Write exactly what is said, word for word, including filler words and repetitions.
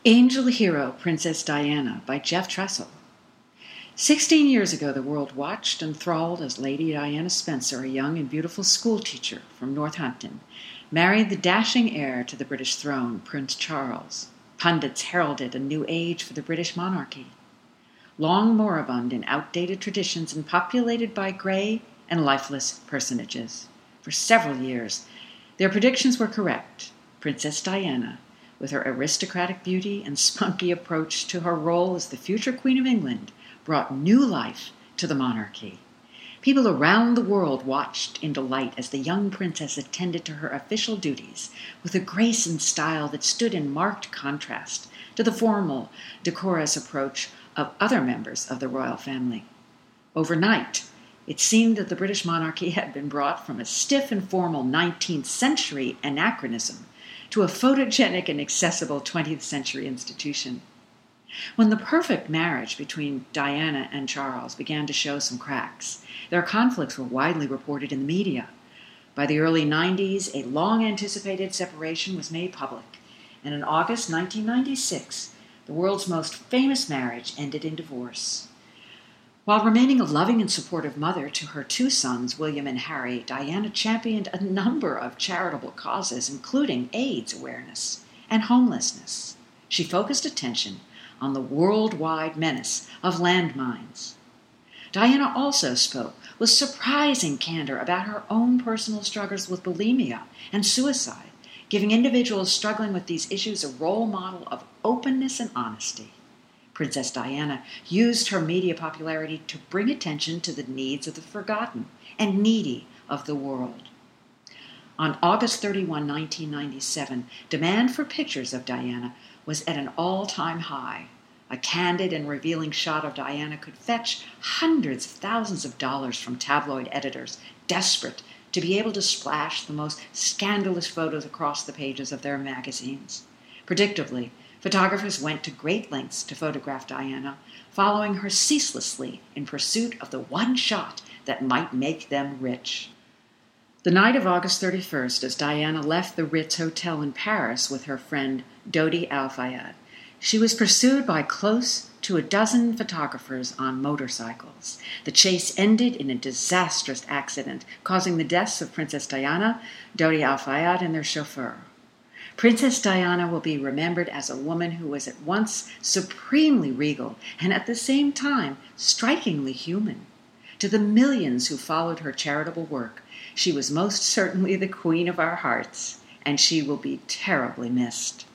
Angel Hero, Princess Diana by Jeff Tressel. Sixteen years ago, the world watched enthralled as Lady Diana Spencer, a young and beautiful schoolteacher from Northampton, married the dashing heir to the British throne, Prince Charles. Pundits heralded a new age for the British monarchy, long moribund in outdated traditions and populated by grey and lifeless personages. For several years, their predictions were correct. Princess Diana, with her aristocratic beauty and spunky approach to her role as the future Queen of England, brought new life to the monarchy. People around the world watched in delight as the young princess attended to her official duties with a grace and style that stood in marked contrast to the formal, decorous approach of other members of the royal family. Overnight, it seemed that the British monarchy had been brought from a stiff and formal nineteenth century anachronism to a photogenic and accessible twentieth century institution. When the perfect marriage between Diana and Charles began to show some cracks, their conflicts were widely reported in the media. By the early nineties, a long-anticipated separation was made public, and in August nineteen ninety-six, the world's most famous marriage ended in divorce. While remaining a loving and supportive mother to her two sons, William and Harry, Diana championed a number of charitable causes, including AIDS awareness and homelessness. She focused attention on the worldwide menace of landmines. Diana also spoke with surprising candor about her own personal struggles with bulimia and suicide, giving individuals struggling with these issues a role model of openness and honesty. Princess Diana used her media popularity to bring attention to the needs of the forgotten and needy of the world. On August thirty-first, nineteen ninety-seven, demand for pictures of Diana was at an all-time high. A candid and revealing shot of Diana could fetch hundreds of thousands of dollars from tabloid editors, desperate to be able to splash the most scandalous photos across the pages of their magazines. Predictably, photographers went to great lengths to photograph Diana, following her ceaselessly in pursuit of the one shot that might make them rich. The night of August thirty-first, as Diana left the Ritz Hotel in Paris with her friend Dodi Al-Fayed, she was pursued by close to a dozen photographers on motorcycles. The chase ended in a disastrous accident, causing the deaths of Princess Diana, Dodi Al-Fayed, and their chauffeur. Princess Diana will be remembered as a woman who was at once supremely regal and at the same time strikingly human. To the millions who followed her charitable work, she was most certainly the queen of our hearts, and she will be terribly missed.